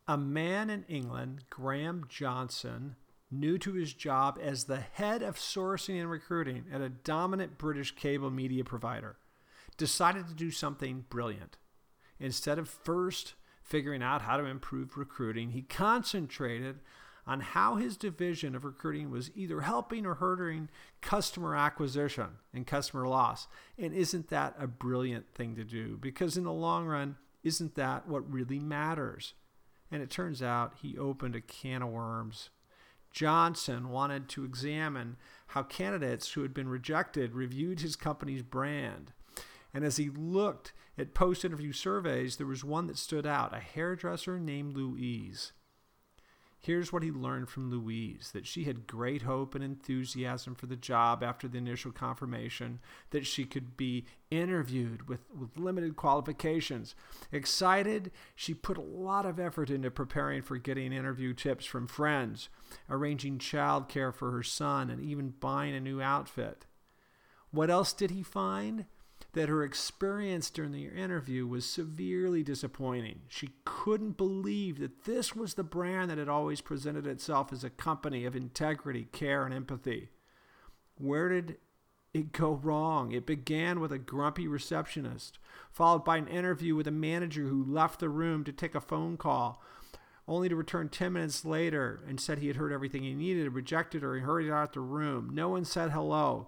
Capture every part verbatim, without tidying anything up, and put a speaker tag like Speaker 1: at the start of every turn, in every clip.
Speaker 1: A man in England, Graham Johnson, new to his job as the head of sourcing and recruiting at a dominant British cable media provider, decided to do something brilliant. Instead of first figuring out how to improve recruiting, he concentrated on how his division of recruiting was either helping or hurting customer acquisition and customer loss. And isn't that a brilliant thing to do? Because in the long run, isn't that what really matters? And it turns out he opened a can of worms. Johnson wanted to examine how candidates who had been rejected reviewed his company's brand. And as he looked at post-interview surveys, there was one that stood out, a hairdresser named Louise. Here's what he learned from Louise, that she had great hope and enthusiasm for the job after the initial confirmation, that she could be interviewed with, with limited qualifications. Excited, she put a lot of effort into preparing for getting interview tips from friends, arranging childcare for her son, and even buying a new outfit. What else did he find? That her experience during the interview was severely disappointing. She couldn't believe that this was the brand that had always presented itself as a company of integrity, care, and empathy. Where did it go wrong? It began with a grumpy receptionist, followed by an interview with a manager who left the room to take a phone call, only to return ten minutes later and said he had heard everything he needed, rejected her, and hurried out the room. No one said hello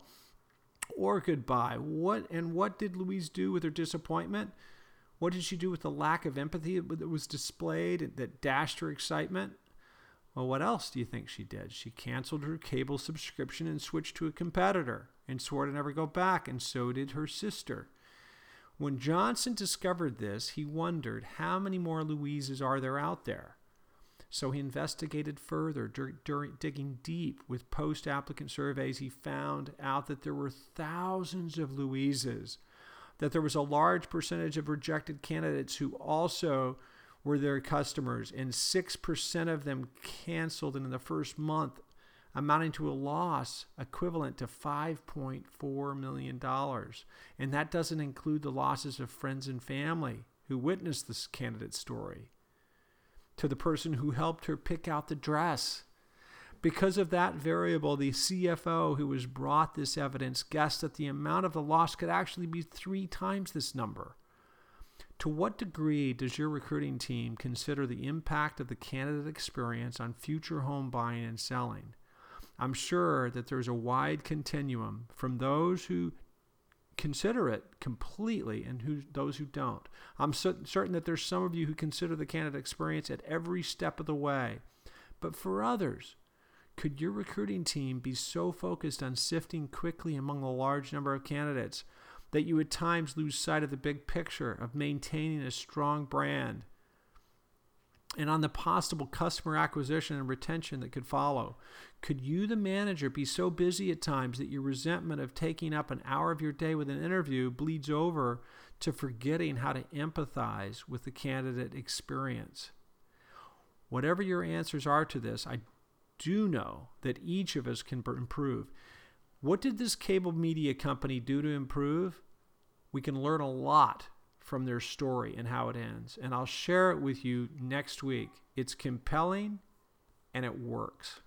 Speaker 1: or goodbye. What and what did Louise do with her disappointment? What did she do with the lack of empathy that was displayed that dashed her excitement? Well, what else do you think she did? She canceled her cable subscription and switched to a competitor and swore to never go back, and so did her sister. When Johnson discovered this, he wondered how many more Louises are there out there. So he investigated further, dur- dur- digging deep with post-applicant surveys. He found out that there were thousands of Louises, that there was a large percentage of rejected candidates who also were their customers, and six percent of them canceled in the first month, amounting to a loss equivalent to five point four million dollars. And that doesn't include the losses of friends and family who witnessed this candidate's story, to the person who helped her pick out the dress. Because of that variable, the C F O who was brought this evidence guessed that the amount of the loss could actually be three times this number. To what degree does your recruiting team consider the impact of the candidate experience on future home buying and selling? I'm sure that there's a wide continuum from those who consider it completely and who those who don't. I'm certain that there's some of you who consider the candidate experience at every step of the way. But for others, could your recruiting team be so focused on sifting quickly among the large number of candidates that you at times lose sight of the big picture of maintaining a strong brand and on the possible customer acquisition and retention that could follow? Could you, the manager, be so busy at times that your resentment of taking up an hour of your day with an interview bleeds over to forgetting how to empathize with the candidate experience? Whatever your answers are to this, I do know that each of us can improve. What did this cable media company do to improve? We can learn a lot from their story and how it ends, and I'll share it with you next week. It's compelling and it works.